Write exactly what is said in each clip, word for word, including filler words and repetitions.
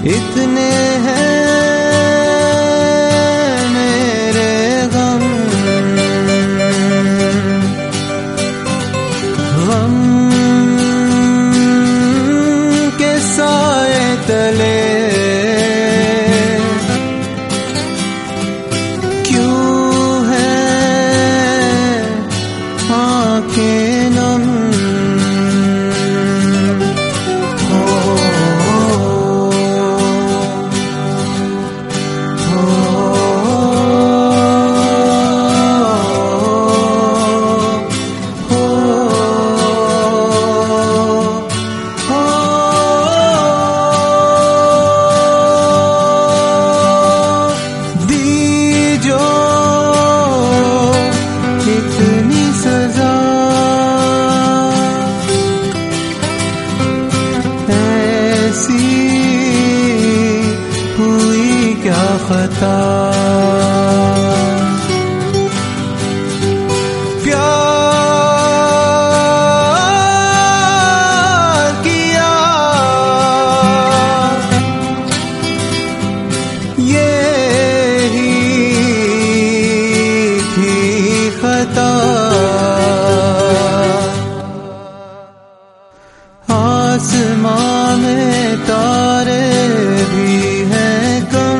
इतने हैं मेरे गम, गम के साए तले क्यों है आँखें नम। क्या खता प्यार किया ये ही थी खता। आसमां में तारे भी हैं कम,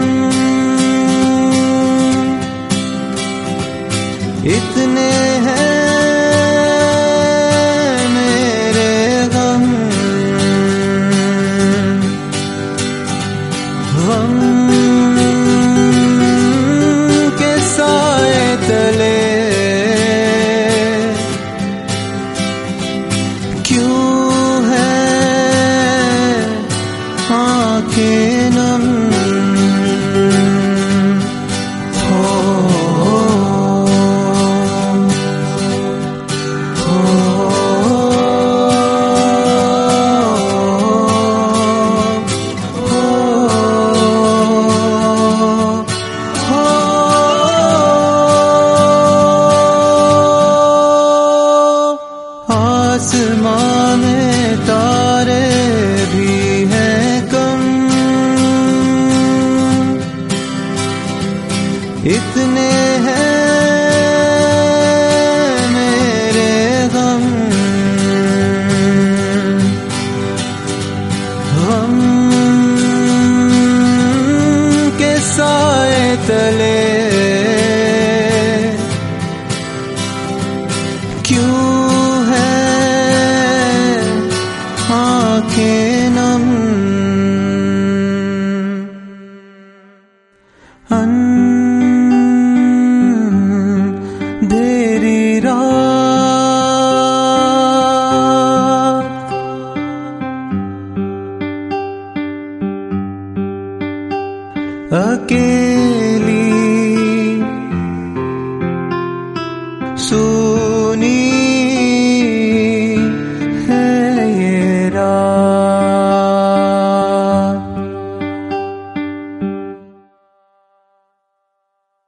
इतने हैं मेरे गम, गम के साए तले क्यों है आँखें नम। आसमां में तारे भी हैं कम, इतने हैं मेरे गम, गम के साए तले क्यों आँखें नम। अंधेरी रात अकेली